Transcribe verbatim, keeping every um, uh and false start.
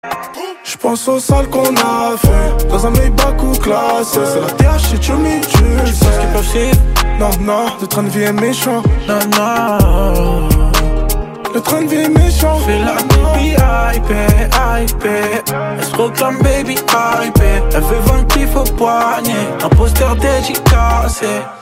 J'pense aux salles qu'on a fait dans un Maybach ou classé. C'est la T H et tu m'y tues. Tu penses qu'ils peuvent suivre? Non, non, le train de vie est méchant. Non, non. Le train de vie est méchant. Fais la baby hypée, hypée. Elle se proclame baby hypée. Elle veut vendre kiff au poignet. Un poster dédicacé.